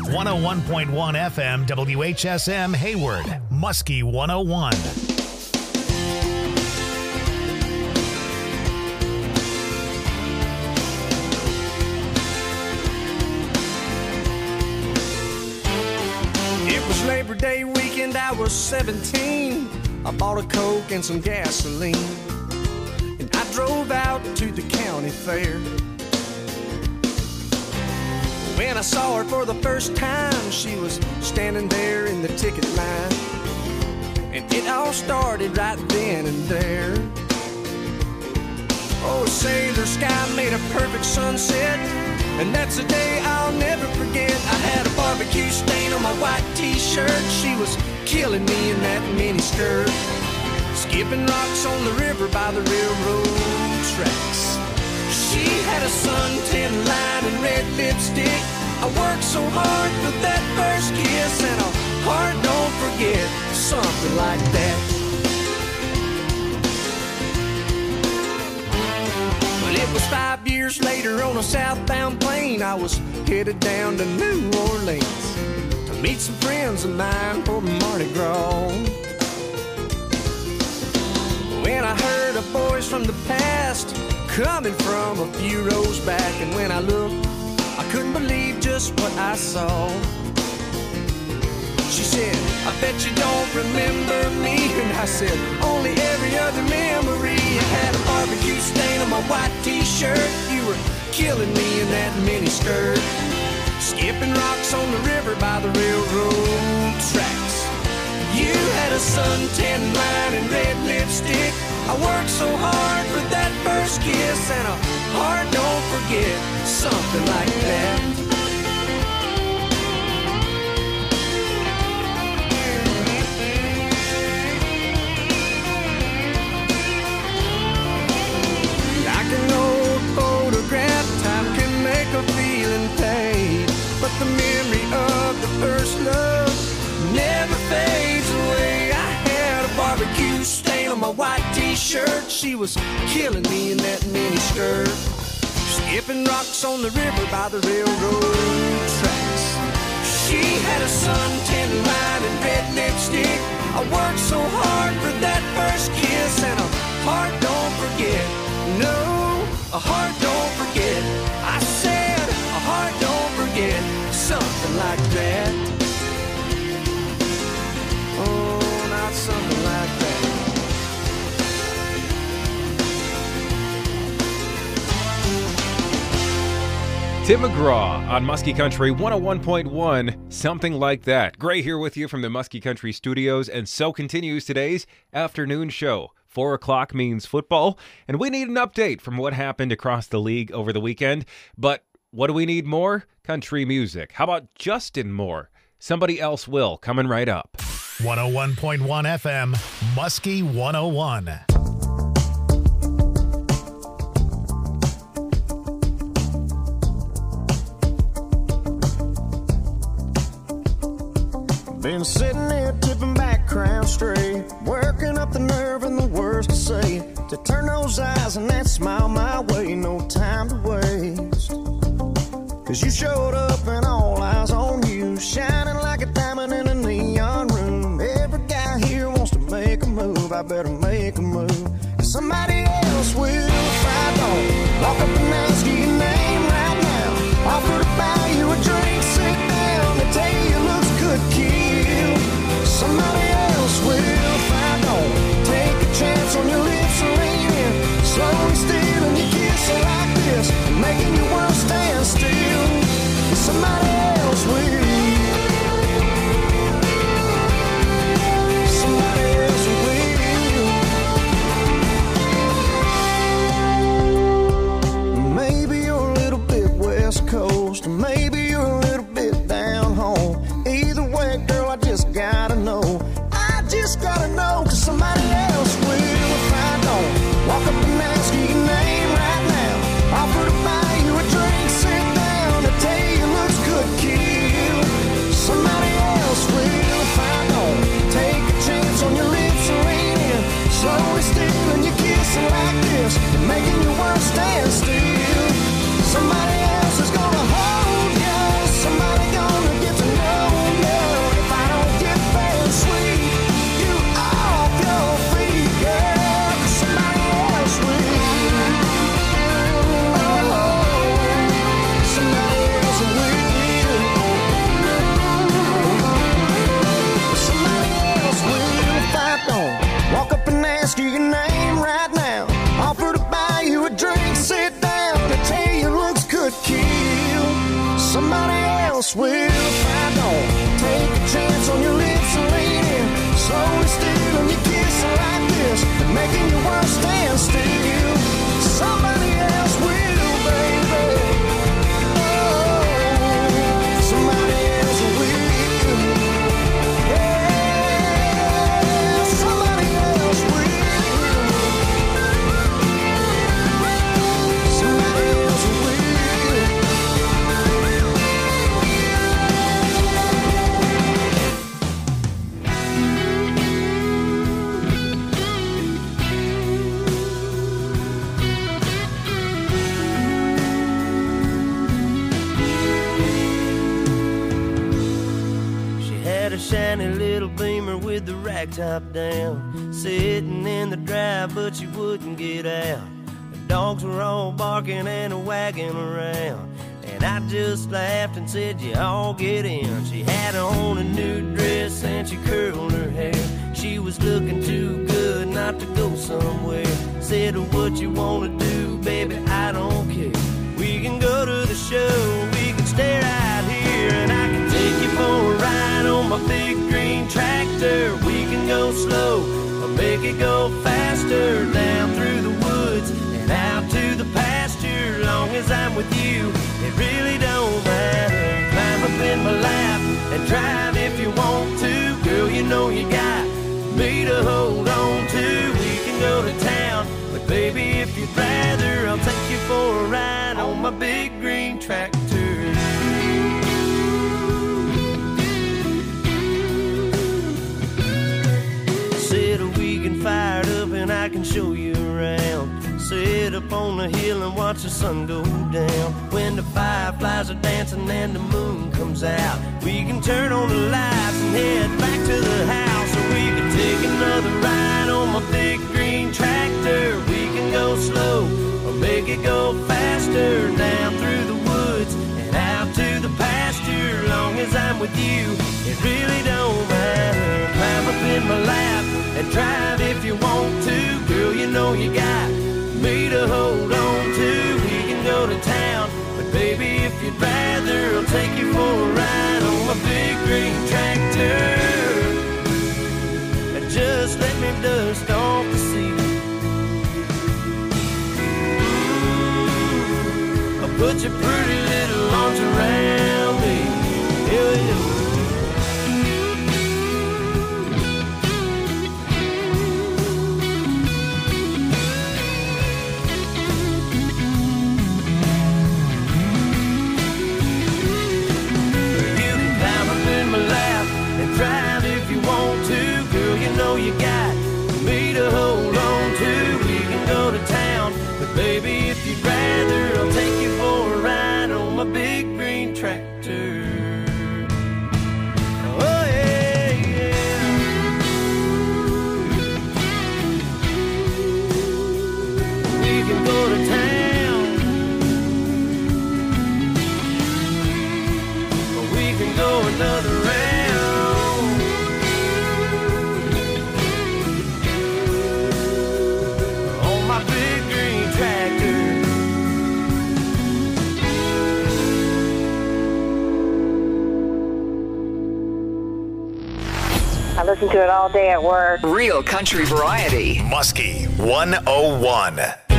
101.1 FM WHSM Hayward, Muskie 101. It was Labor Day weekend, I was 17. I bought a Coke and some gasoline, and I drove out to the county fair. When I saw her for the first time, she was standing there in the ticket line, and it all started right then and there. Oh, sailor sky made a perfect sunset, and that's a day I'll never forget. I had a barbecue stain on my white t-shirt. She was killing me in that mini skirt, skipping rocks on the river by the railroad tracks. She had a suntan line and red lipstick. I worked so hard for that first kiss, and a heart don't forget, something like that. But it was 5 years later on a southbound plane. I was headed down to New Orleans to meet some friends of mine for Mardi Gras. When I heard a voice from the past coming from a few rows back, and when I looked, I couldn't believe just what I saw. She said, I bet you don't remember me. And I said, only every other memory. I had a barbecue stain on my white t-shirt. You were killing me in that mini skirt, skipping rocks on the river by the railroad tracks. You had a suntan line and red lipstick. I worked so hard for that first kiss, and a heart don't forget, something like that. Like an old photograph, time can make a feeling fade, but the memory of the first love never fades away. I had a barbecue stain on my white t-shirt. She was killing me in that mini skirt, skipping rocks on the river by the railroad tracks. She had a suntan line and red lipstick. I worked so hard for that first kiss, and a heart don't forget. No, a heart don't forget. I said a heart don't forget, something like that. Oh, not something like that. Tim McGraw on Muskie Country 101.1, something like that. Gray here with you from the Muskie Country studios, and so continues today's afternoon show. 4 o'clock means football, and we need an update from what happened across the league over the weekend. But what do we need more? Country music. How about Justin Moore? Somebody Else Will, coming right up. 101.1 FM, Muskie 101. Been sitting here tipping back, crown straight, working up the nerve and the words to say, to turn those eyes and that smile my way, no time to waste. Cause you showed up and all eyes on you, shining like a diamond in a neon room. Every guy here wants to make a move, I better make a move. Cause somebody else will if I don't walk up and ask you your name right now. Offer to buy you a drink, sit down, they tell you your looks could kill. Somebody else will if I don't take a chance on your lips and lean in, slowly stealing your kiss like this, making your world stand still. Somebody else will. Somebody else will. else will if I don't take a chance on your lips and lean in, slowly stealing your kiss like this, making your world stand still. Somebody else will, baby. Oh, somebody else will. Yeah, somebody else will. Somebody else will. Shiny little Beamer with the rag top down, sitting in the drive but she wouldn't get out. The dogs were all barking and wagging around, and I just laughed and said, you all get in. She had on a new dress and she curled her hair. She was looking too good not to go somewhere. Said, what you wanna do, baby, I don't care. We can go to the show, we can stay right here, and I can take you for a ride on my big green tractor. We can go slow or make it go faster, down through the woods and out to the pasture. Long as I'm with you, it really don't matter. Climb up in my lap and drive if you want to. Girl, you know you got me to hold on to. We can go to town, but baby, if you'd rather, I'll take you for a ride on my big green tractor. Said we can fire it up and I can show you around. Sit up on the hill and watch the sun go down. When the fireflies are dancing and the moon comes out, we can turn on the lights and head back to the house. Or we can take another ride on my big green tractor. We can go slow or make it go faster, down through the woods and out to the pasture. Long as I'm with you, it really don't matter. Climb up in my lap and drive if you want to. Girl, you know you got me to hold on to. We can go to town, but baby, if you'd rather, I'll take you for a ride on my big green tractor. And just let me dust off the seat. I'll put your pretty little arms around me. Yeah. Drive if you want to, girl, you know you got me to hold on to. We can go to town, but baby, if you'd rather, I'll take you for a ride on my big green tractor. Oh yeah, yeah. We can go to town, or we can go another round. I listen to it all day at work. Real country variety. Muskie 101.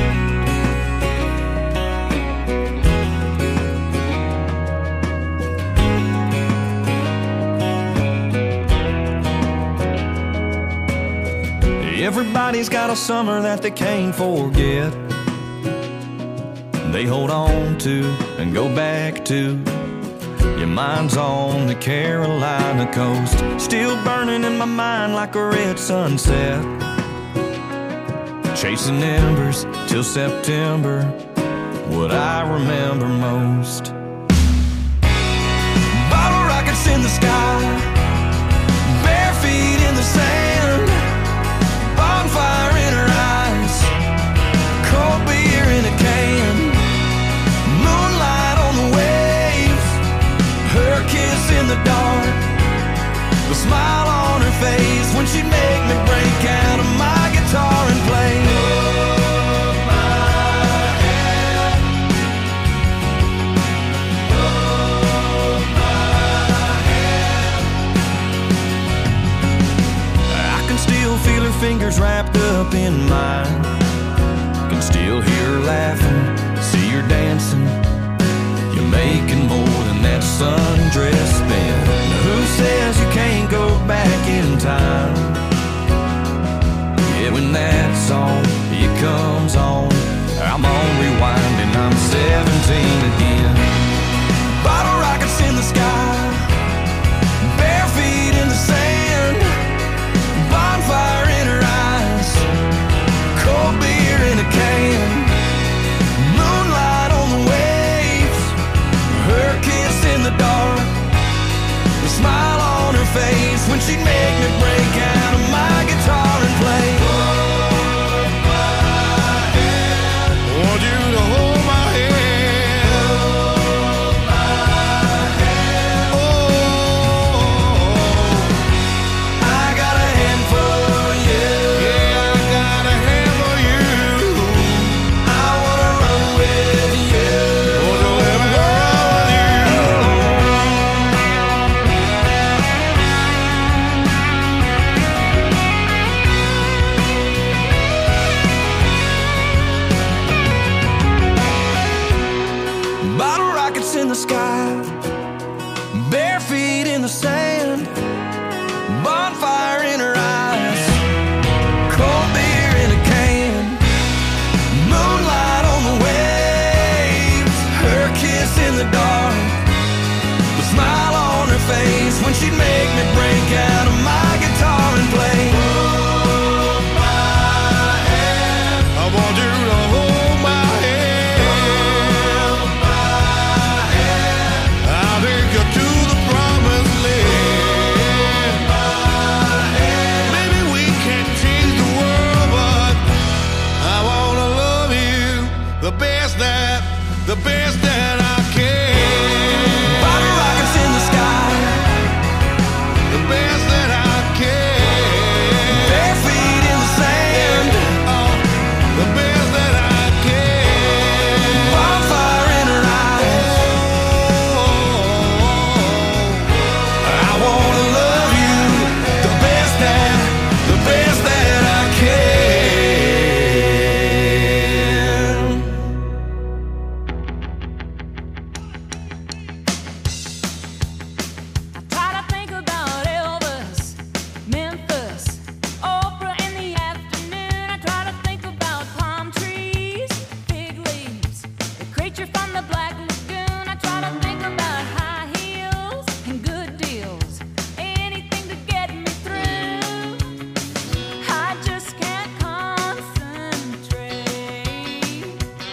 Everybody's got a summer that they can't forget. They hold on to and go back to. Your mind's on the Carolina coast, still burning in my mind like a red sunset. Chasing embers till September, what I remember most. Bottle rockets in the sky, bare feet in the sand, bonfire in her eyes, cold beer in a can, moonlight on the wave, her kiss in the dark, the smile on her face when she'd make me break out of my guitar and play. Hold my hand, hold my Still hear her laughing, see her dancing. You're making more than that sundress spent. Now who says you can't go back in time? Yeah, when that song, it comes on, I'm on rewind and I'm 17 again. Bottle rockets in the sky, bare feet in the sand, bonfire in her eyes, cold beer in a can, moonlight on the waves, her kiss in the dark, the smile on her face when she'd make me break out of my guitar and play. Hold my hand, want you to hold my hand, hold my hand. Oh, I got a hand for you. Yeah, I got a hand for you. I wanna run with you. Wanna let me run with you. Bottle rockets in the sky, bare feet in the sand, bonfire in her eyes, cold beer in a can, moonlight on the waves, her kiss in the dark, the smile on her face when she'd make me break out of my guitar and play. Hold my hand, I want you to hold my hand, hold my hand. I'll take you to the promised land. Hold my hand. Maybe we can't change the world, but I wanna love you the best that I can. Bottle rockets in the sky, the best that I can. Bare feet in the sand, oh, the best that I can. Bonfire in her eyes, oh, I wanna love you the best that I can. I try to think about Elvis, Memphis, Oprah in the afternoon. I try to think about palm trees, fig leaves, the creature from the Black Lagoon. I try to think about high heels and good deals, anything to get me through. I just can't concentrate.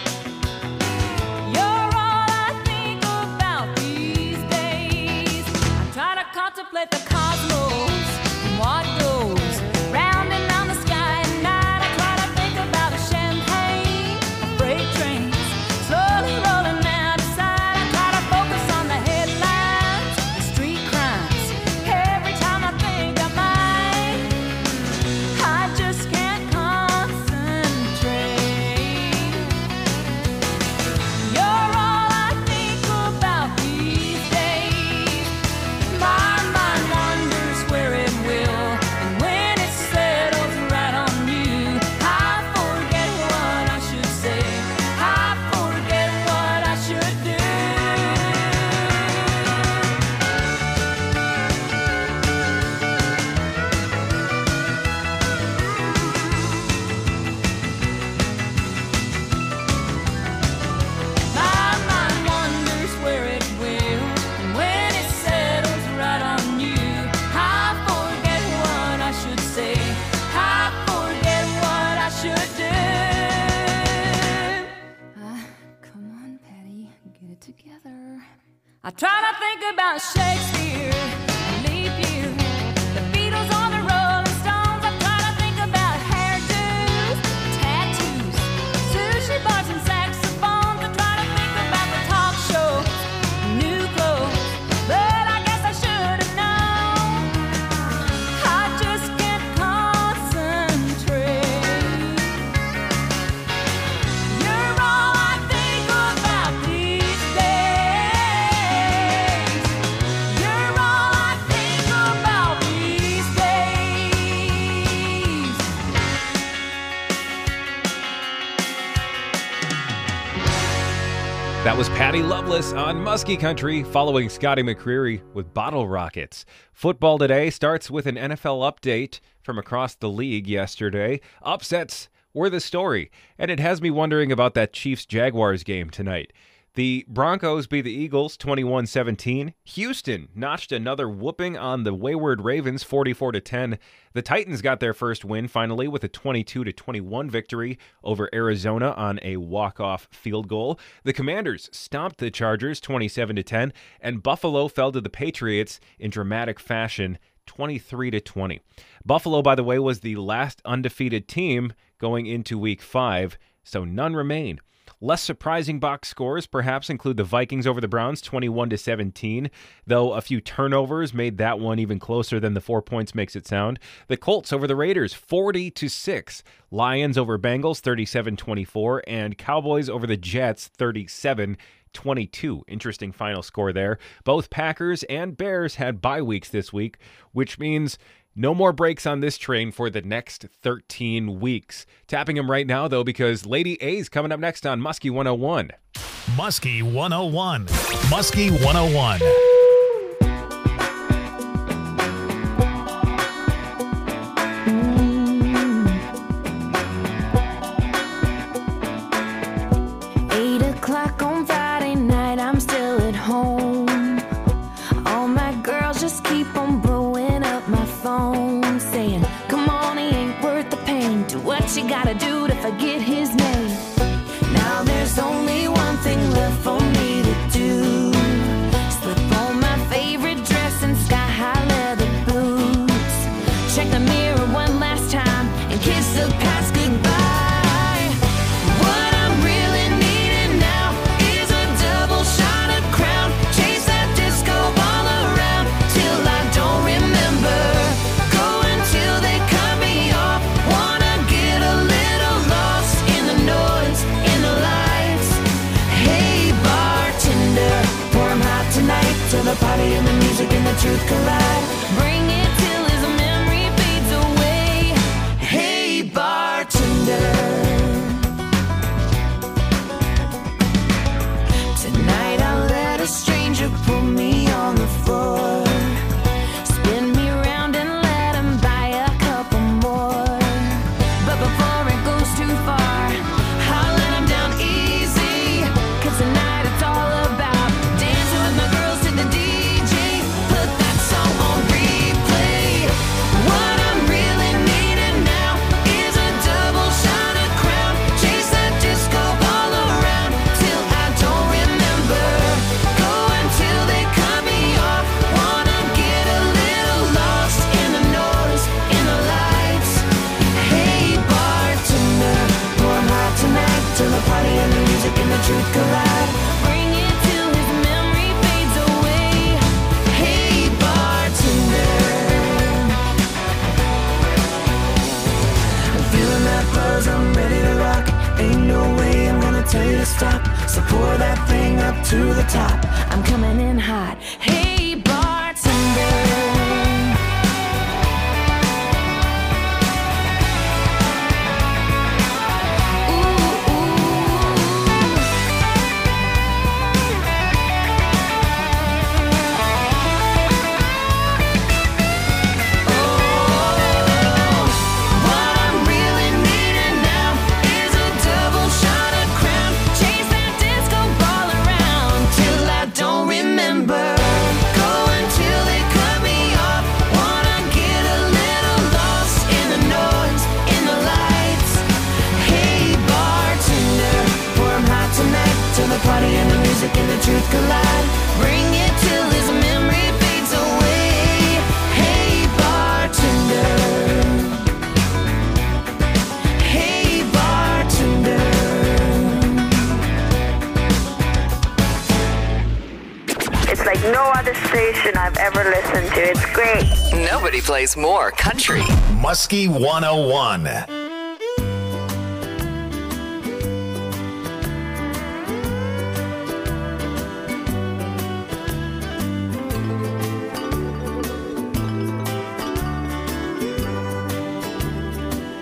You're all I think about these days. I try to contemplate the cosmos and what goes round and round the sky at night. I try to think about the champagne, the freight trains slowly rolling out of sight. I try to focus on the headlines, the street crimes. Every time I think I might, I just can't concentrate. You're all I think about these days. My mind wanders where it will, and when it settles right on you, I forget what I should say. I forget what I should do. My mind wanders where it will, and when it settles right on you, I forget what I should say. I forget what I should do. Come on, Patty, get it together. I try to think about Shakespeare, leap year, the Beatles or the Rolling Stones. I try to think about hairdos, tattoos, sushi bars and saxophones. I try to think about the talk shows, new clothes, but I guess I should have known. I just can't concentrate. You're all I think about these days. You're That was Patty Loveless on Muskie Country, following Scotty McCreery with Bottle Rockets. Football today starts with an NFL update from across the league yesterday. Upsets were the story, and it has me wondering about that Chiefs-Jaguars game tonight. The Broncos beat the Eagles 21-17. Houston notched another whooping on the wayward Ravens 44-10. The Titans got their first win finally with a 22-21 victory over Arizona on a walk-off field goal. The Commanders stomped the Chargers 27-10, and Buffalo fell to the Patriots in dramatic fashion 23-20. Buffalo, by the way, was the last undefeated team going into Week 5, so none remain. Less surprising box scores perhaps include the Vikings over the Browns 21-17, though a few turnovers made that one even closer than the 4 points makes it sound. The Colts over the Raiders 40-6, Lions over Bengals 37-24, and Cowboys over the Jets 37-22. Interesting final score there. Both Packers and Bears had bye weeks this week, which means no more breaks on this train for the next 13 weeks. Tapping him right now, though, because Lady A's coming up next on Muskie 101. Muskie 101. Muskie 101. You gotta do to forget his name. Now there's only one thing left for me to do. Slip on my favorite dress and sky-high leather boots. Check the mirror one last time and kiss the past goodbye. What I'm really needing now is a double shot of Crown. Chase that disco ball around till I don't remember. Go until they cut me off. Till the party and the music and the truth collide. Bring it till his memory fades away. Hey, bartender. Tonight I'll let a stranger put me on the floor. Spin me around and let him buy a couple more. But before it goes too far, I'll let him down easy. 'Cause tonight it's all about dancing with my girls to the DJ. Put that song on replay. What I'm really needing now is a double shot of Crown. Chase that disco ball around till I don't remember. Go until they cut me off. Wanna get a little lost in the noise, in the lights. Hey bartender, pour 'em hot tonight till the party and the music and the truth collide. Bring it till his memory fades away. Hey bartender, I'm feeling that buzz, I'm ready to rock. Ain't no way I'm gonna tell you to stop. So pour that thing up to the top. I'm coming in hot. Hey bartender. Party and the music and the truth collide. Bring it till his memory fades away. Hey bartender. Hey bartender. It's like no other station I've ever listened to. It's great. Nobody plays more country. Muskie 101.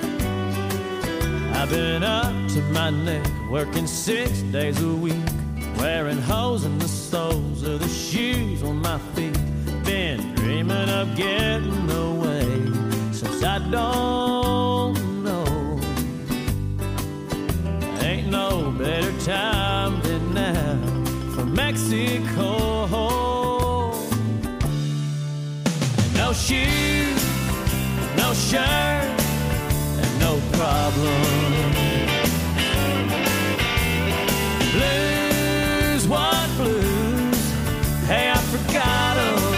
I've been up to my neck, working 6 days a week. wearing holes in the soles of the shoes on my feet. Been dreaming of getting away since I don't know. Ain't no better time than now for Mexico. And no shoes, no shirt, and no problem. Blues, what blues? Hey, I forgot 'em.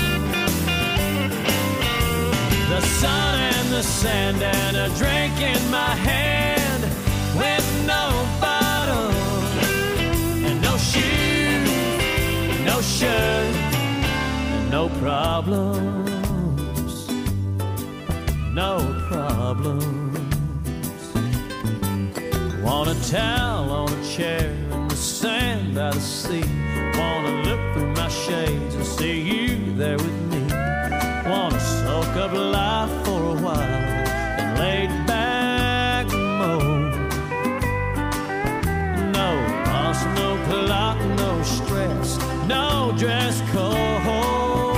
The sun and the sand and a drink in my hand with no bottle. And no shoes, no shirt, and no problems. No problems. Want a towel on a chair in the sand by the sea. Wanna look through my shades and see you there with me. Wanna soak up life for a while and lay back mode. No boss, no clock, no stress, no dress code.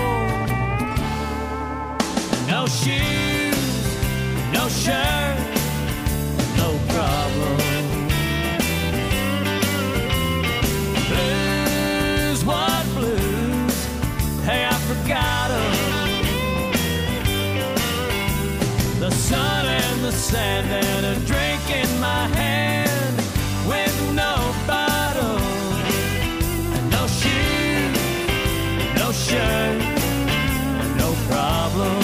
No shoes, no shirt, no problem. Blues, what blues? Hey, I forgot 'em. The sun and the sand and a drink in my hand with no bottle. And no shoes, no shirt, no problem.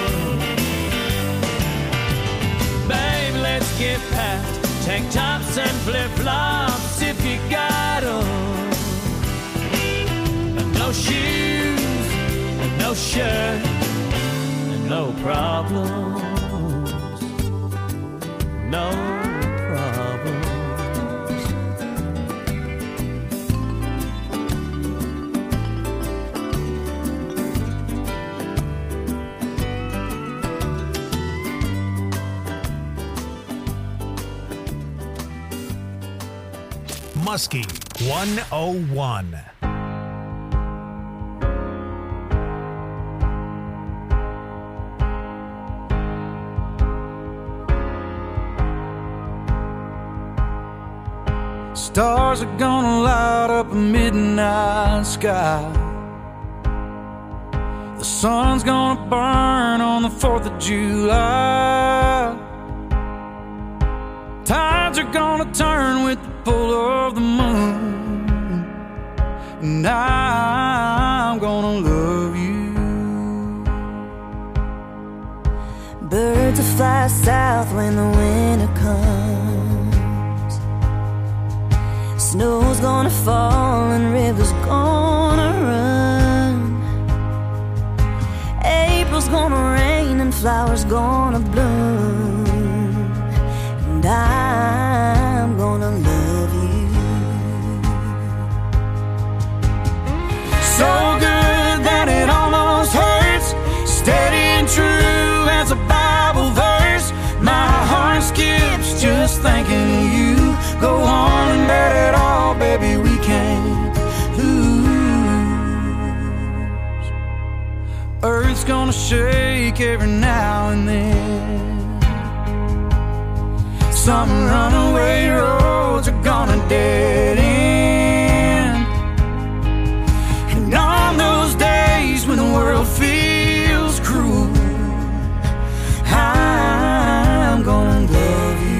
Babe, let's get packed. Tank tops and flip-flops if you got 'em. And no shoes, and no shirt, and no problem. No problems. Muskie 101. Stars are gonna light up a midnight sky. The sun's gonna burn on the 4th of July. Tides are gonna turn with the pull of the moon. And I'm gonna love you. Birds will fly south when the winter comes. Snow's gonna fall and rivers gonna run. April's gonna rain and flowers gonna bloom. And I'm gonna love you. So good that it almost hurts. Steady and true as a Bible verse. My heart skips just thinking of you. Go on and bet it all, baby, we can't lose. Earth's gonna shake every now and then. Some runaway roads are gonna dead end. And on those days when the world feels cruel, I'm gonna love you.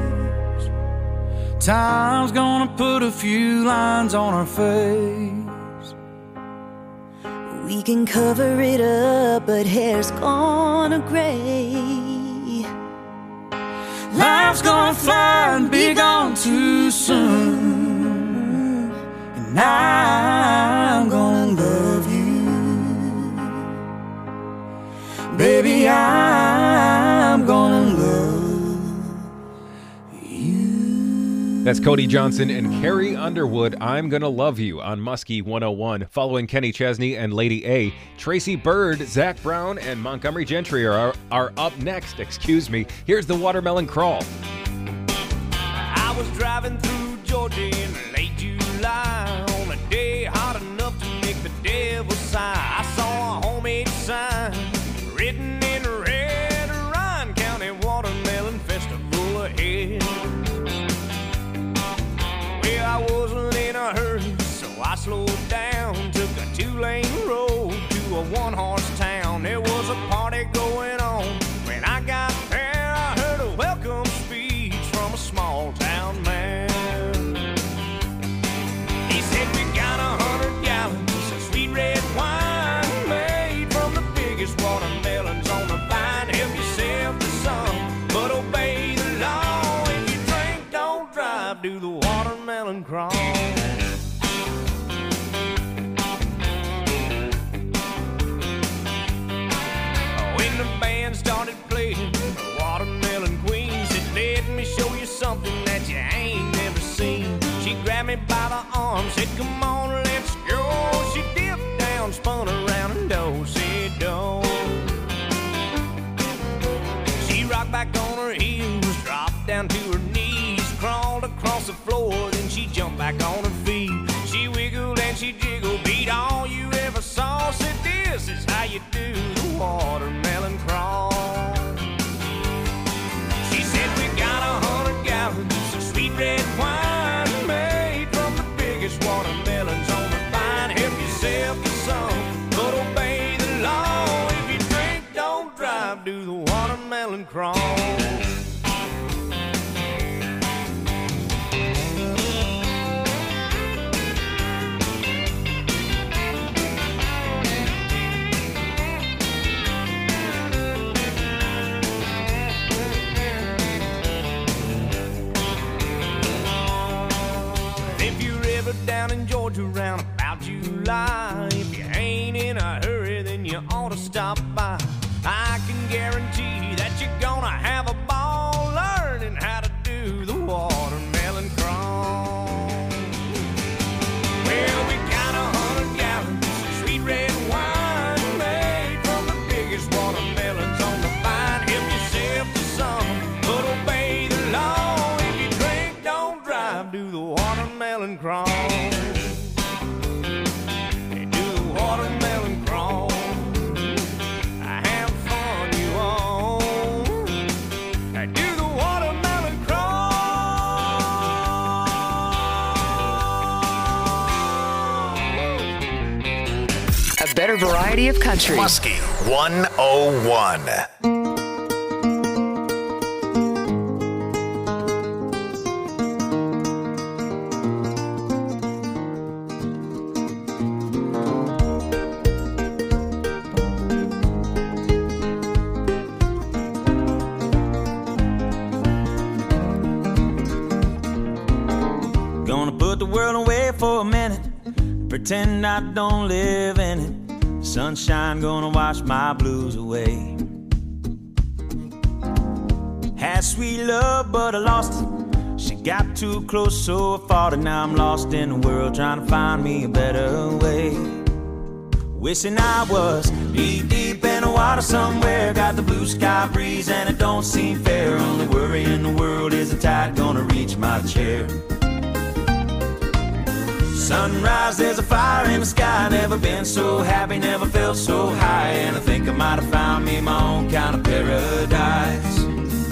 Time's gonna put a few lines on our face. We can cover it up, but hair's gonna gray. Life's gonna fly and be gone too soon, and I'm gonna love you, baby. I'm gonna love you. That's Cody Johnson and Carrie Underwood, I'm Gonna Love You on Muskie 101. Following Kenny Chesney and Lady A, Tracy Bird, Zach Brown, and Montgomery Gentry are up next. Excuse me. Here's the Watermelon Crawl. I was driving through Georgia in late July on a day hot enough to make the devil sigh. I saw a homemade sign written in red, Ryan County Watermelon Festival ahead. Well, I wasn't in a hurry, so I slowed down, took a 2-lane road to a 1-horse town. There was a party going on. When I got there, I heard a welcome speech from a small town man. He said, we got 100 gallons of sweet red wine made from the biggest watermelons on the vine. Help yourself to some, but obey the law. If you drink, don't drive, do the watermelon crawl. When the band started playing the Watermelon Queen, said, let me show you something that you ain't never seen. She grabbed me by the arm, said, come on, let's go. She dipped down, spun around, and do-si-do. She rocked back on her heels, dropped down to her knees, crawled across the floor, then she jumped back on her feet. She wiggled and she jiggled, beat all you ever saw. Said, this is how you do the watermelon crawl. She said, we got 100 gallons of sweet red wine made from the biggest watermelons on the vine. Help yourself to some, but obey the law. If you drink, don't drive, do the watermelon crawl. Down in Georgia around about July, if you ain't in a hurry, then you ought to stop by. I can guarantee that you're gonna have a ball learning how to do the watermelon crawl. Well, we got 100 gallons of sweet red wine made from the biggest watermelons on the vine. Help yourself to some, but obey the law. If you drink, don't drive, do the watermelon crawl. Watermelon crawl. Have fun, you all. Do the watermelon crawl. A better variety of country. Muskie 101. For a minute, pretend I don't live in it. Sunshine gonna wash my blues away. Had sweet love, but I lost it. She got too close, so I fought it. Now I'm lost in the world, trying to find me a better way. Wishing I was deep in the water somewhere. Got the blue sky breeze and it don't seem fair. Only worry in the world is the tide gonna reach my chair. Sunrise, there's a fire in the sky. Never been so happy, never felt so high. And I think I might have found me my own kind of paradise.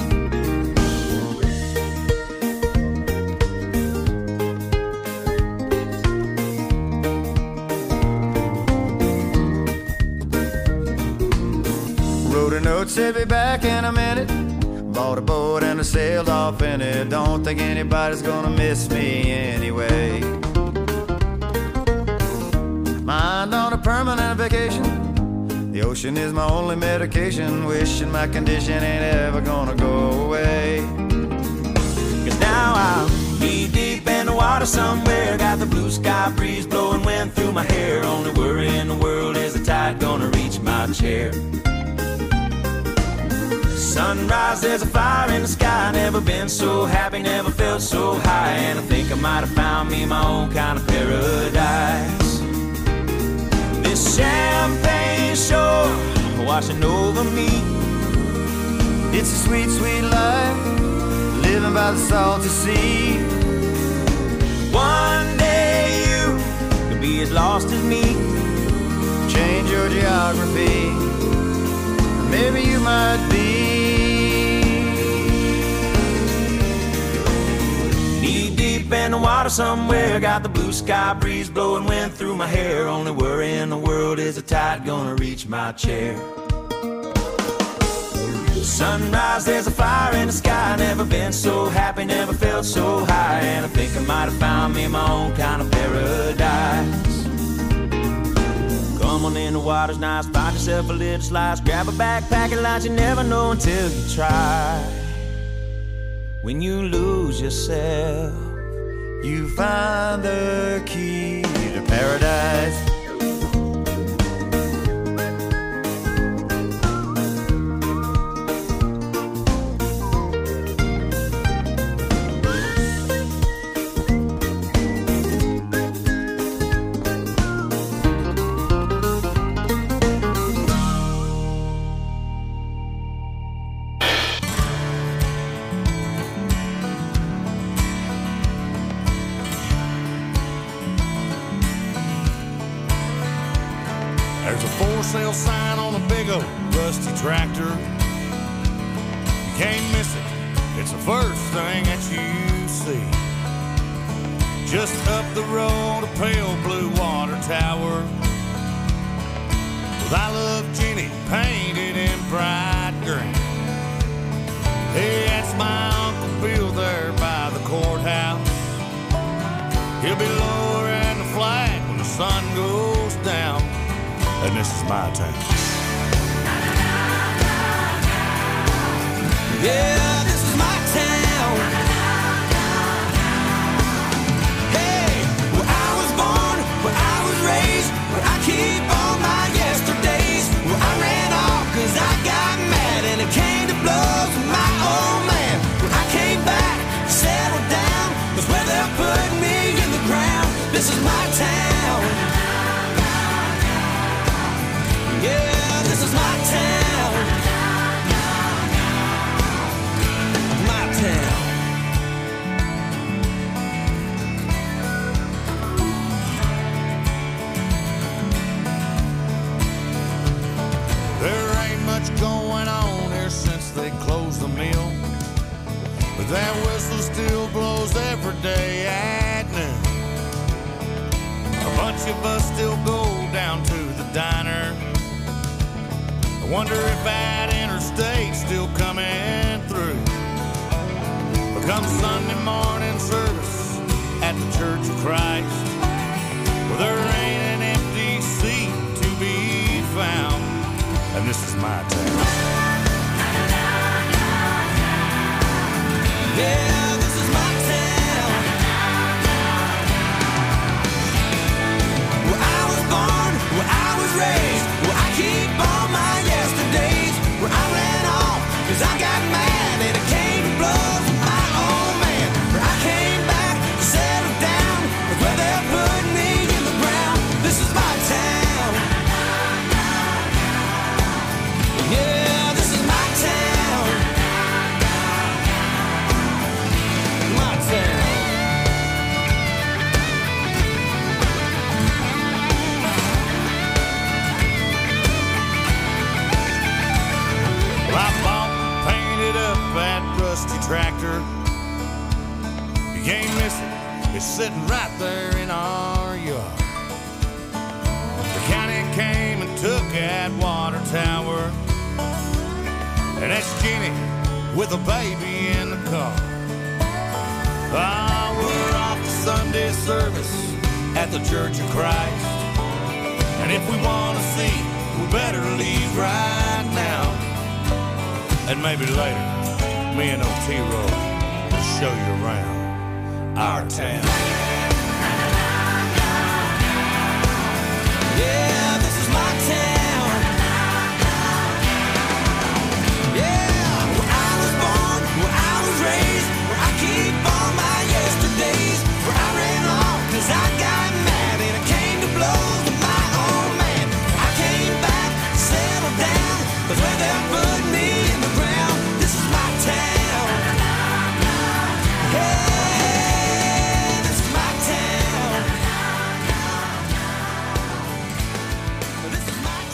Wrote a note, said be back in a minute. Bought a boat and I sailed off in it. Don't think anybody's gonna miss me anyway. Mind on a permanent vacation. Ocean is my only medication, wishing my condition ain't ever gonna go away. Cause now I'm knee deep in the water somewhere. Got the blue sky breeze blowing wind through my hair. Only worry in the world is the tide gonna reach my chair. Sunrise, there's a fire in the sky. Never been so happy, never felt so high. And I think I might have found me my own kind of paradise. This champagne shore washing over me. It's a sweet, sweet life, living by the salty sea. One day you could be as lost as me. Change your geography, maybe you might be. Knee deep in the water somewhere. Got the blue sky breeze blowing wind through my hair. Only worry in the world is the tide gonna reach my chair. Sunrise, there's a fire in the sky. Never been so happy, never felt so high. And I think I might have found me my own kind of paradise. Come on in, the water's nice. Find yourself a little slice. Grab a backpack and lunch. You never know until you try. When you lose yourself, You find the key to paradise. There's a for sale sign on a big old rusty tractor. You can't miss it, it's the first thing that you see. Just up the road, a pale blue water tower with I Love Jenny painted in bright green. Hey, that's my Uncle Bill there by the courthouse. He'll be lowering the flag when the sun goes down. And this is my town. yeah, this is my town. Hey, where I was born, where I was raised, where I keep all my yesterdays, where I ran off cause I got mad and it came to blows with my old man. Where I came back, settled down, was where they're putting me in the ground. This is my town. Yeah, this is my town. My town. There ain't much going on here since they closed the mill, but that whistle still blows every day at noon. A bunch of us still go down to the diner. I wonder if that interstate's still coming through. But come Sunday morning service at the Church of Christ, well, there ain't an empty seat to be found. And this is my town. Yeah, this is my town. Where I was born, where I was raised, where I keep all my yesterdays, where I ran off cause I got mad and it came to blows with my old man. Where I came back, settled down, with where they're putting me in the ground. This is my town. Yeah, this is my town. My town. Well, I bought and painted up that rusty tractor. You can't miss it, it's sitting right there in our yard. The county came and took that water tower, and that's Jenny with a baby in the car. Ah, we're off to Sunday service at the Church of Christ. And if we want to see we better leave right now. And maybe later, me and Otero will show you around our town. Yeah, this is my town. Yeah, where I was born, where I was raised, where I keep all my yesterdays, where I ran off 'cause I got mad and I came to blows with my old man. I came back, settled down, 'cause where they put me in the ground, this is my town. Hey, this is my town. This is my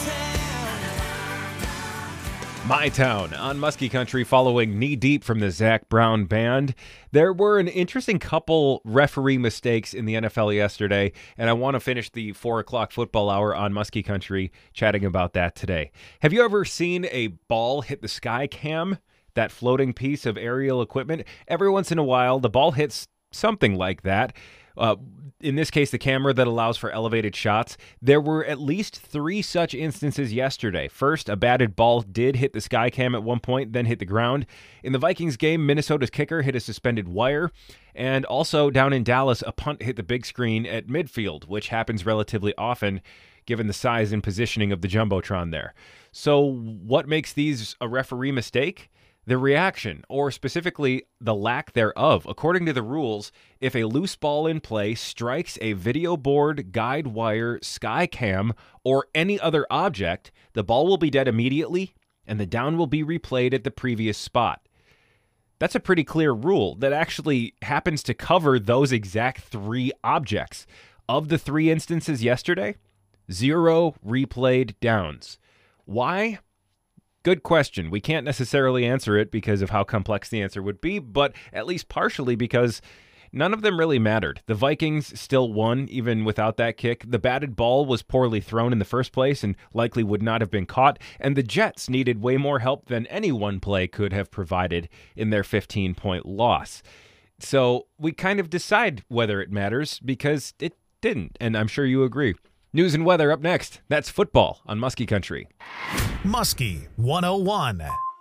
town. My Town on Muskie Country, following Knee Deep from the Zac Brown Band. There were an interesting couple referee mistakes in the NFL yesterday, and I want to finish the 4 o'clock football hour on Muskie Country chatting about that today. Have you ever seen a ball hit the sky cam? That floating piece of aerial equipment? Every once in a while, the ball hits something like that. In this case, the camera that allows for elevated shots. There were at least 3 such instances yesterday. First, a batted ball did hit the sky cam at one point, then hit the ground. In the Vikings game, Minnesota's kicker hit a suspended wire. And also down in Dallas, a punt hit the big screen at midfield, which happens relatively often given the size and positioning of the Jumbotron there. So what makes these a referee mistake? The reaction, or specifically the lack thereof. According to the rules, if a loose ball in play strikes a video board, guide wire, sky cam, or any other object, the ball will be dead immediately, and the down will be replayed at the previous spot. That's a pretty clear rule that actually happens to cover those exact 3 objects. Of the 3 instances yesterday, 0 replayed downs. Why? Good question. We can't necessarily answer it because of how complex the answer would be, but at least partially because none of them really mattered. The Vikings still won even without that kick. The batted ball was poorly thrown in the first place and likely would not have been caught, and the Jets needed way more help than any one play could have provided in their 15-point loss. So we kind of decide whether it matters because it didn't, and I'm sure you agree. News and weather up next. That's football on Muskie Country. Muskie 101.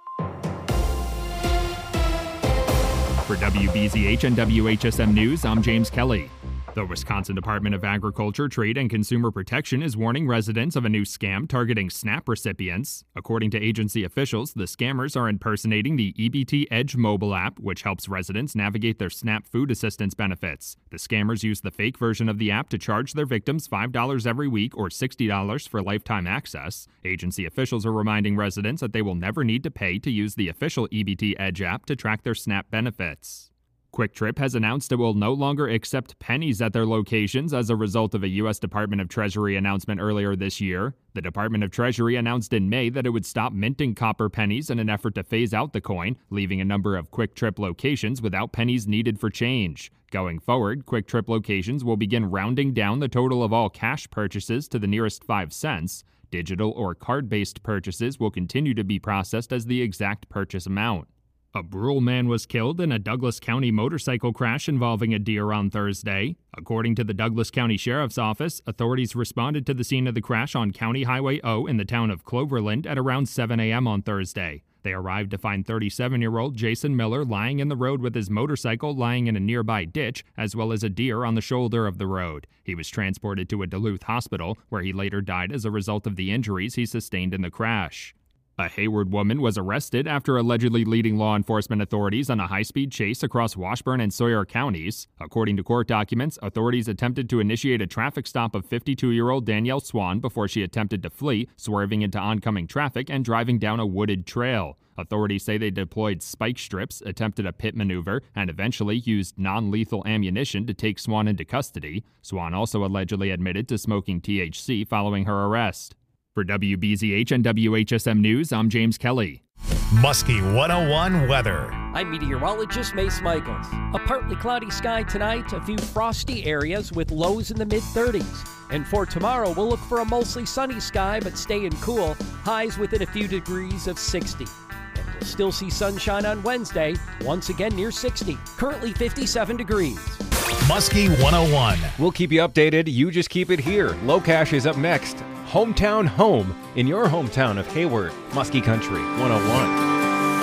For WBZH and WHSM News, I'm James Kelly. The Wisconsin Department of Agriculture, Trade, and Consumer Protection is warning residents of a new scam targeting SNAP recipients. According to agency officials, the scammers are impersonating the EBT Edge mobile app, which helps residents navigate their SNAP food assistance benefits. The scammers use the fake version of the app to charge their victims $5 every week or $60 for lifetime access. Agency officials are reminding residents that they will never need to pay to use the official EBT Edge app to track their SNAP benefits. Quick Trip has announced it will no longer accept pennies at their locations as a result of a U.S. Department of Treasury announcement earlier this year. The Department of Treasury announced in May that it would stop minting copper pennies in an effort to phase out the coin, leaving a number of Quick Trip locations without pennies needed for change. Going forward, Quick Trip locations will begin rounding down the total of all cash purchases to the nearest 5 cents. Digital or card-based purchases will continue to be processed as the exact purchase amount. A Brule man was killed in a Douglas County motorcycle crash involving a deer on Thursday. According to the Douglas County Sheriff's Office, authorities responded to the scene of the crash on County Highway O in the town of Cloverland at around 7 a.m. on Thursday. They arrived to find 37-year-old Jason Miller lying in the road with his motorcycle lying in a nearby ditch, as well as a deer on the shoulder of the road. He was transported to a Duluth hospital, where he later died as a result of the injuries he sustained in the crash. A Hayward woman was arrested after allegedly leading law enforcement authorities on a high-speed chase across Washburn and Sawyer counties. According to court documents, authorities attempted to initiate a traffic stop of 52-year-old Danielle Swan before she attempted to flee, swerving into oncoming traffic and driving down a wooded trail. Authorities say they deployed spike strips, attempted a pit maneuver, and eventually used non-lethal ammunition to take Swan into custody. Swan also allegedly admitted to smoking THC following her arrest. For WBZH and WHSM News, I'm James Kelly. Muskie 101 weather. I'm meteorologist Mace Michaels. A partly cloudy sky tonight, a few frosty areas with lows in the mid-30s. And for tomorrow, we'll look for a mostly sunny sky but staying cool, highs within a few degrees of 60. And we'll still see sunshine on Wednesday, once again near 60, currently 57 degrees. Muskie 101. We'll keep you updated. You just keep it here. Low Cash is up next. Hometown Home in your hometown of Hayward, Muskie Country 101.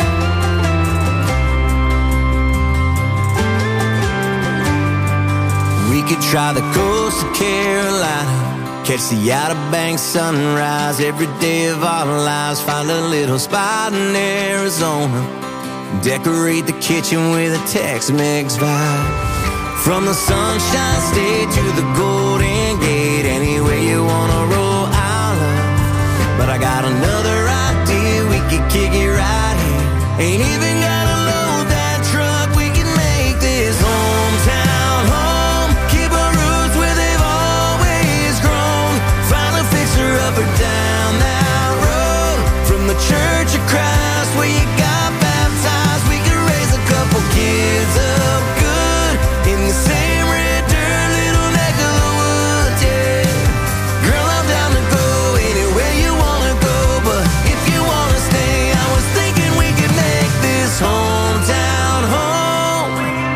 We could try the coast of Carolina, catch the Outer Banks sunrise every day of our lives. Find a little spot in Arizona, decorate the kitchen with a Tex-Mex vibe. From the Sunshine State to the Golden Gate, anywhere you wanna roll, I'll love. But I got another idea, we could kick it right here. Ain't even gotta load that truck, we can make this hometown home. Keep our roots where they've always grown. Find a fixer-upper down that road. From the Church of Christ where you got baptized, we could raise a couple kids up good in the same red dirt, little neck of the woods, yeah. Girl, I'm down to go anywhere you wanna go, but if you wanna stay, I was thinking we could make this hometown home.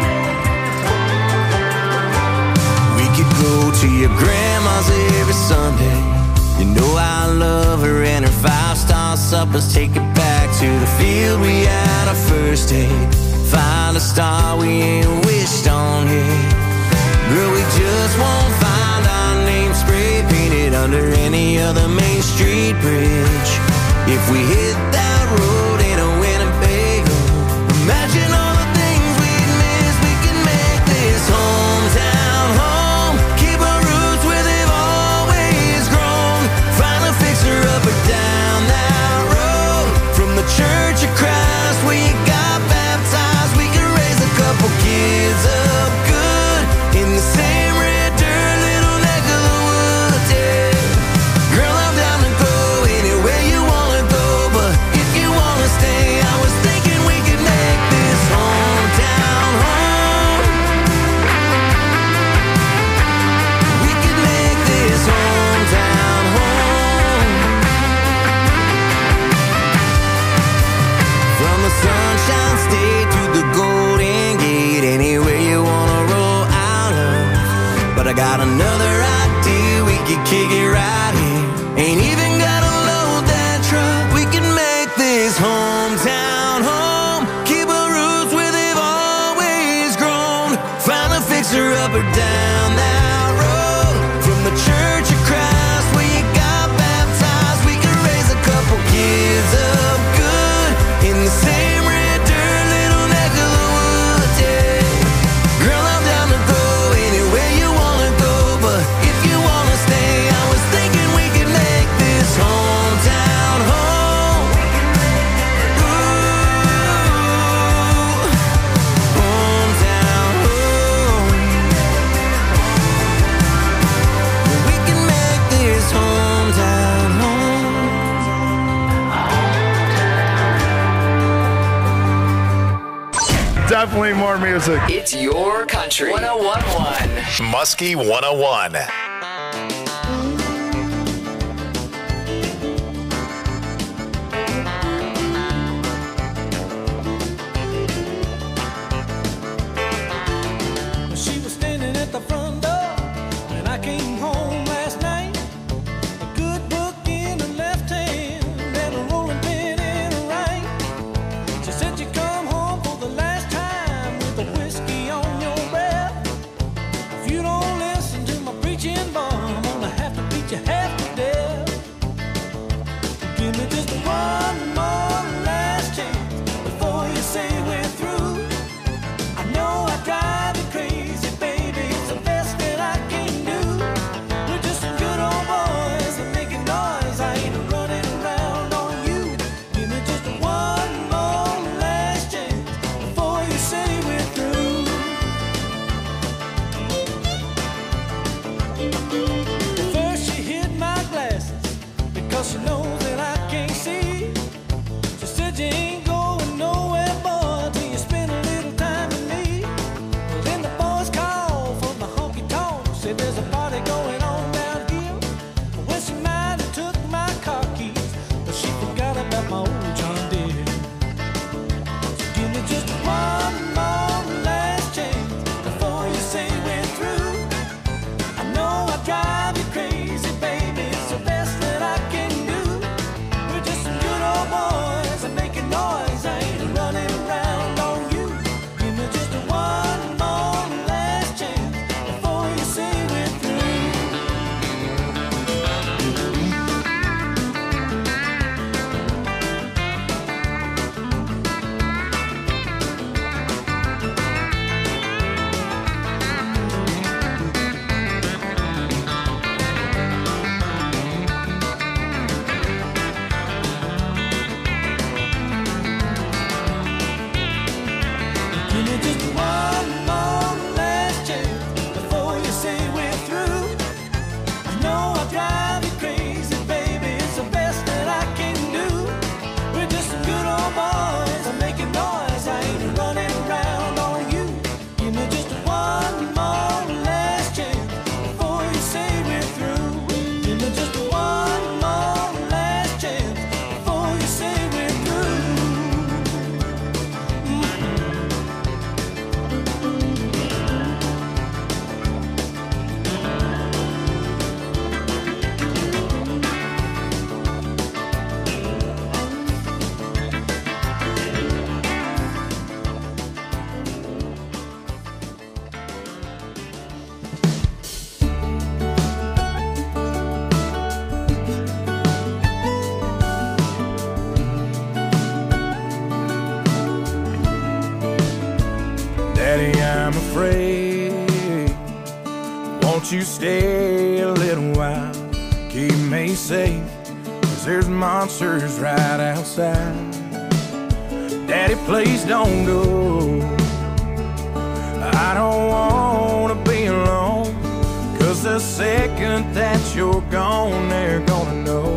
We could go to your grandma's every Sunday. You know I love her and her 5-star suppers. Take it back to the field we had our first date. Find a star we ain't wished on yet. Girl, we just won't find our name spray painted under any other Main Street bridge. If we hit that road in a Winnebago, imagine all the things we'd miss. We can make this hometown home. Keep our roots where they've always grown. Find a fixer-upper down that road. From the Church of Christ where you got baptized, we can raise a couple kids up good in the same red dirt, little neck of the woods, yeah. Girl, I'm down to go anywhere you wanna go, but if you wanna stay, I was thinking we could make this hometown home. We could make this hometown home. From the Sunshine State to the Golden Gate, anywhere you wanna roll, I'll love. But I got another idea, we could kick it right here. Ain't even gotta load that truck, we can make this hometown home. Keep our roots where they've always grown. Find a fixer-upper down that road. From the Church of Christ where you got baptized, we can raise a couple kids up good in the same red dirt, little neck of the woods, yeah. Girl, I'm down to go anywhere you wanna go, but if you wanna stay, I was thinking we could make this hometown home. Ooh, hometown home. We can make this hometown home. Definitely more music. It's your country. 101.1. Muskie 101. She was standing at the front door when I came home last night. A good book in her left hand and a rolling pin in her right. She said you come home for the last time with a whiskey on your breath. If you don't listen to my preaching bar, I'm gonna have to beat you half to death. Give me just one more last chance before you say we're through. I know I drive you crazy, baby. It's the best that I can do. We're just some good old boys that making noise. I ain't running around on you. Give me just one more last chance before you say we're through. First she hid my glasses because she knows that I can't see. She said you ain't going nowhere, boy, till you spend a little time with me. Well, then the boys called from the honky-tonk, said there's a party going on down here. Well, she might have took my car keys, but she forgot about my old John Deere. So give me just one more last chance before you say we're through. I know I drive Won't you stay a little while? Keep me safe, 'cause there's monsters right outside. Daddy, please don't go. I don't wanna be alone, 'cause the second that you're gone, they're gonna know.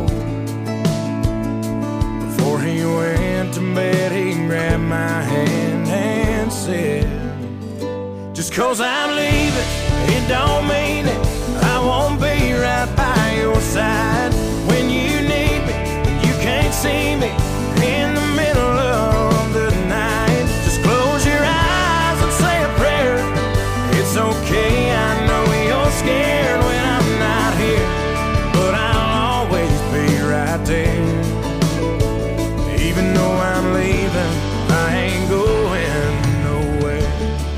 Before he went to bed, he grabbed my hand and said, just 'cause I'm leaving, it don't mean that I won't be right by your side. When you need me, you can't see me in the middle of the night. Just close your eyes and say a prayer. It's okay, I know you're scared when I'm not here, but I'll always be right there. Even though I'm leaving, I ain't going nowhere.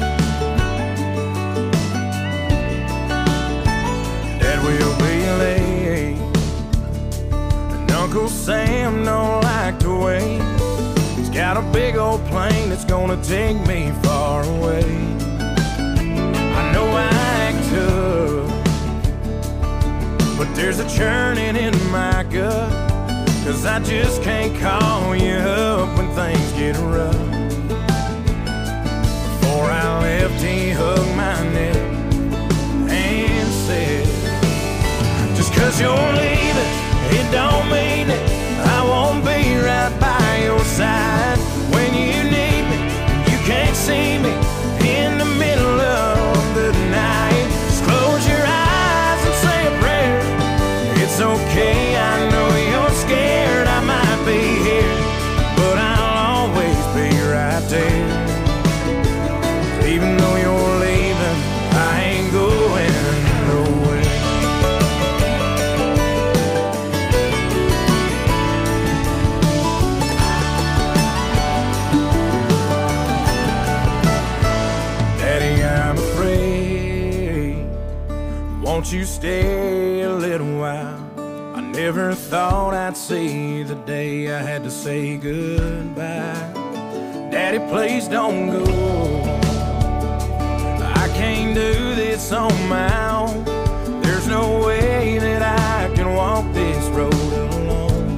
Dad will be late, and Uncle Sam don't like to wait. He's got a big old plane that's gonna take me far away. I know I act tough, but there's a churning in my gut, 'cause I just can't call you up when things get rough. Before I left, he hugged my neck and said, just 'cause you're leaving, it don't mean that I won't be right by your side. When you need me, you can't see me in the middle of the night. Just close your eyes and say a prayer. It's okay, I know you're scared, I might be here, but I'll always be right there. Even though you're leaving, I ain't going nowhere. Daddy, I'm afraid. Won't you stay a little while? I never thought I'd see the day I had to say goodbye. Daddy, please don't go. I can't do this on my own. There's no way that I can walk this road alone.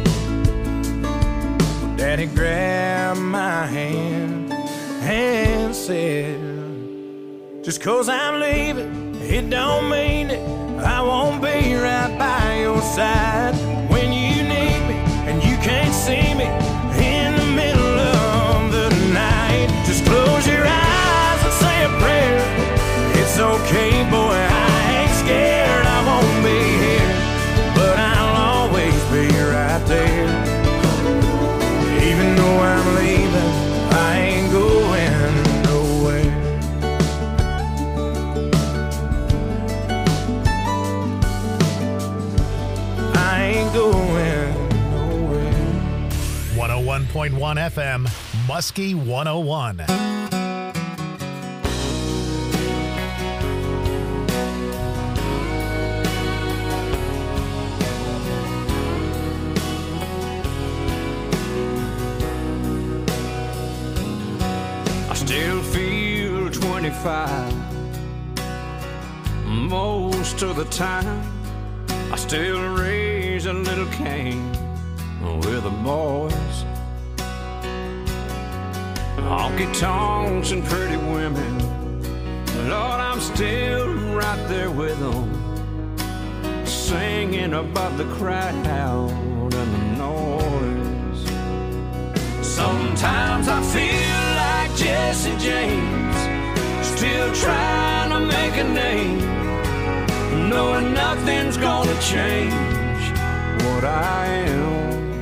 Daddy grabbed my hand and said, just 'cause I'm leaving, it don't mean that I won't be right by your side. When you need me and you can't see me in the middle of the night, just close your eyes and say a prayer. It's okay, boy, I ain't scared, I won't be here, but I'll always be right there. Even though I'm leaving, I ain't going nowhere. I ain't going nowhere. 101.1 FM, Muskie 101. I still feel 25 most of the time. I still raise a little Cain with the boys. Honky tonks and pretty women, Lord, I'm still right there with them, singing above the crowd and the noise. Sometimes I feel like Jesse James, still trying to make a name, knowing nothing's gonna change what I am.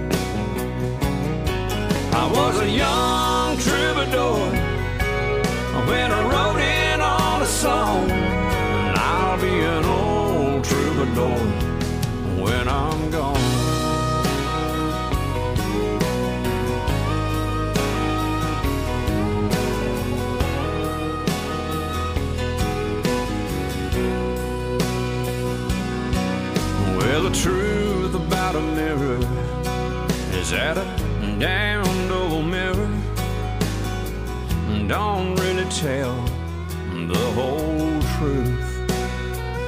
I was a young troubadour when I wrote in on a song, and I'll be an old troubadour when I'm gone. Well, the truth about a mirror is that a damned old mirror don't really tell the whole truth.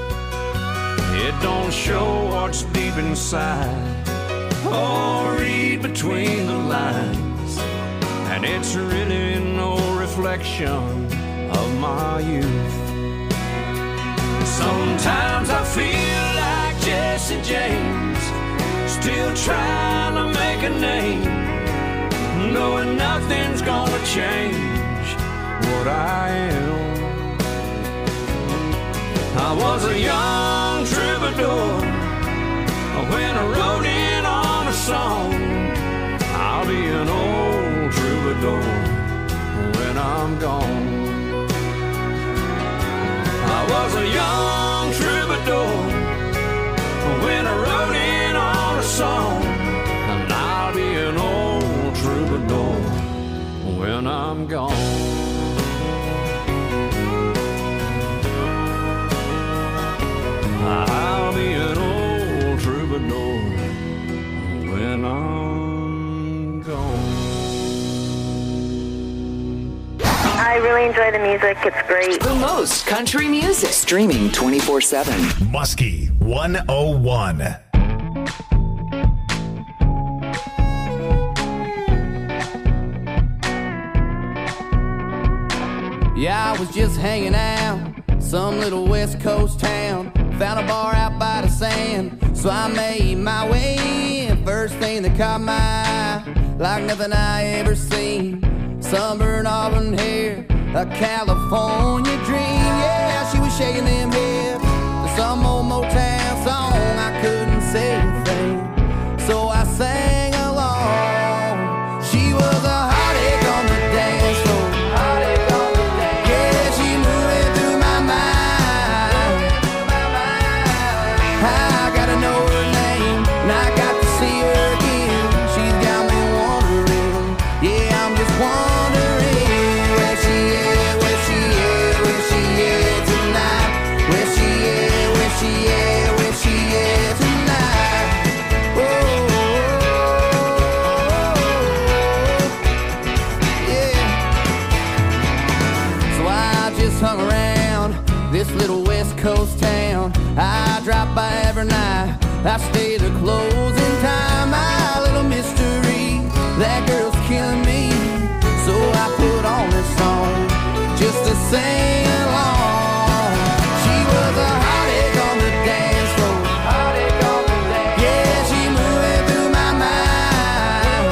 It don't show what's deep inside or read between the lines, and it's really no reflection of my youth. Sometimes I feel like Jesse James, still trying to make a name, knowing nothing's gonna change what I am. I was a young troubadour when I wrote in on a song. I'll be an old troubadour when I'm gone. I was a young troubadour when I wrote in on a song, and I'll be an old troubadour when I'm gone. I'll be an old troubadour when I'm gone. I really enjoy the music. It's great. The most country music. Streaming 24/7. Muskie 101. Yeah, I was just hanging out, some little West Coast town. Found a bar out by the sand, so I made my way in. First thing that caught my eye, like nothing I ever seen. Sunburned auburn hair, a California dream. Yeah, she was shaking them hips to some old Motown song. I couldn't say a thing, so I sang along. She was a heartache on the dance floor. Yeah, she moving through my mind. I gotta know her name, and I got to see her again. She's got me wondering, yeah, I'm just wondering where she is, where she is, where she is tonight. Where she is, where she is, where she is tonight. Yeah. So I just hung around this little West Coast town. I drop by every night, I stay to closing time. My little mystery, that girl's killing me. So I put on this song just to sing along. She was a heartache on the dance floor. Yeah, she moving through my mind.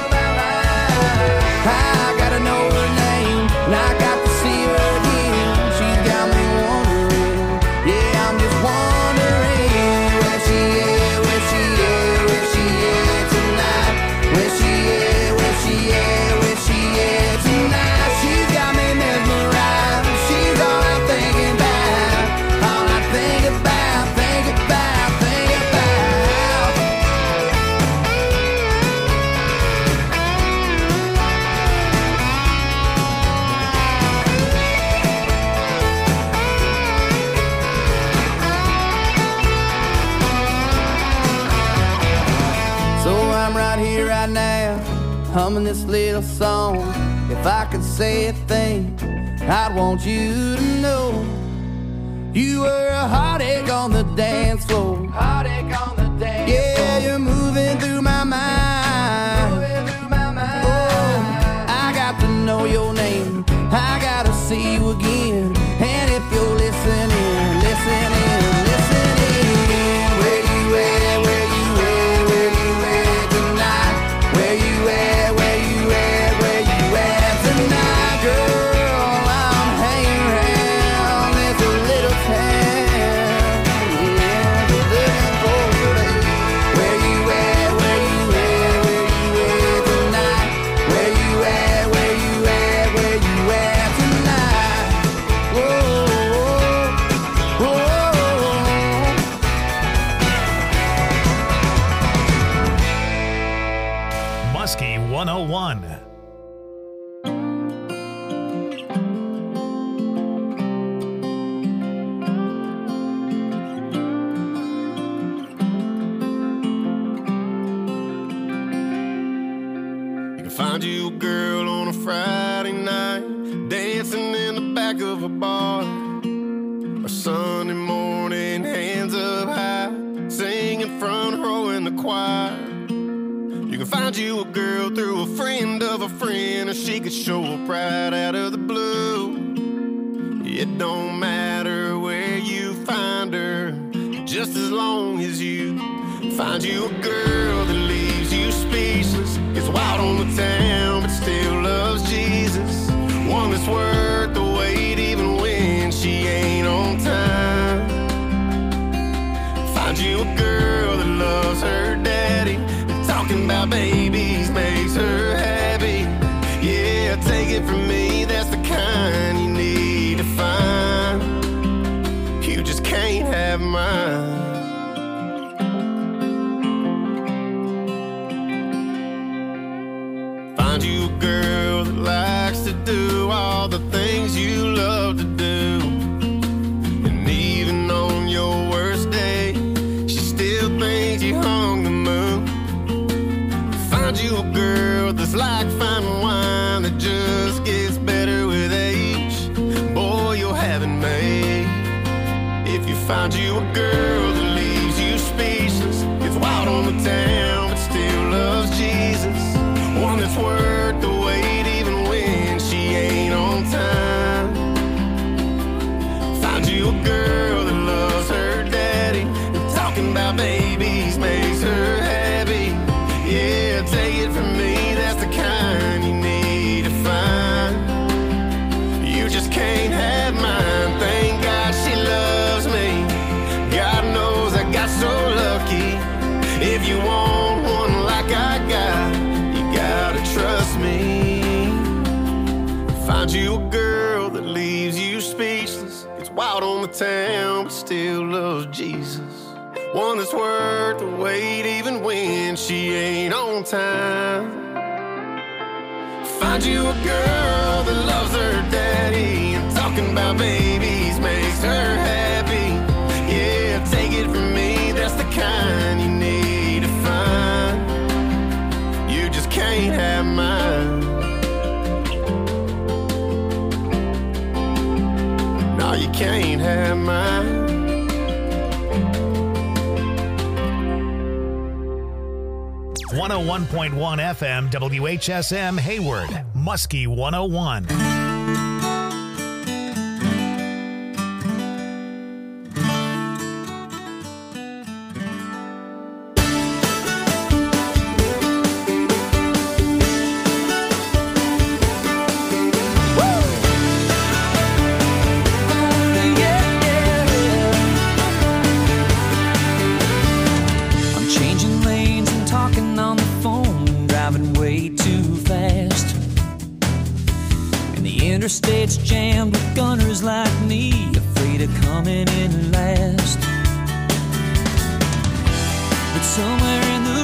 I gotta know her name, and I got to see her again. She's got me wondering, yeah, I'm just wondering where she is, where she is, where she is tonight. Where she is, where she is, where she is tonight. She's got me mesmerized. She's all I'm thinking about, all I think about, think about, think about. So I'm right here, right now, humming this little song. If I could say a thing, I'd want you to know you were a heartache on the dance floor. Heartache on the dance floor. Yeah, you're moving through my mind. Moving through my mind. Oh, I got to know your name, I gotta see you again. And if you're listening, listening, listening, where you at, where you at, where you at tonight? Where you at, where you at, where you at tonight? Girl, I'm hanging around this little town. Yeah, looking for you. Where you at, where you at, where you at tonight? Where you at, where you at, where you at tonight? Whoa, whoa, whoa. Muskie 101. You can find you a girl on a Friday night, dancing in the back of a bar. Or Sunday morning, hands up high, the choir. You can find you a girl through a friend of a friend, or she could show up right out of the blue. It don't matter where you find her, just as long as you find you a girl that leaves you speechless. Gets wild on the town, but still loves Jesus. One that's worth the wait even when she ain't on time. Find you a girl that loves her daddy, and talking about babies makes her happy. Yeah, take it from me, that's the kind you need to find. You just can't have mine. Find you a girl that likes to do all the things you love to do, and even on your worst day, she still thinks you hung the moon. Find you a girl that's like fine wine that just gets better with age. Boy, you'll have it made. If you find you a girl that leaves you speechless, gets wild on the town but still loves Jesus. One that's worth the wait even when she ain't on time. Find you a girl that loves her daddy, and talking about babies makes her happy. Yeah, take it from me, that's the kind you need to find. You just can't have mine. Thank God she loves me. God knows I got so lucky. If you want one like I got, gotta trust me. Find you a girl that leaves you speechless, gets wild on the town but still loves Jesus. One that's worth the wait even when she ain't on time. Find you a girl that loves her daddy, and talking about babies makes her happy. Yeah, take it from me, that's the kind you need to find. You just can't have mine. No, you can't have mine. 101.1 FM WHSM Hayward, Muskie 101. Interstate's jammed with gunners like me, afraid of coming in last. But somewhere in the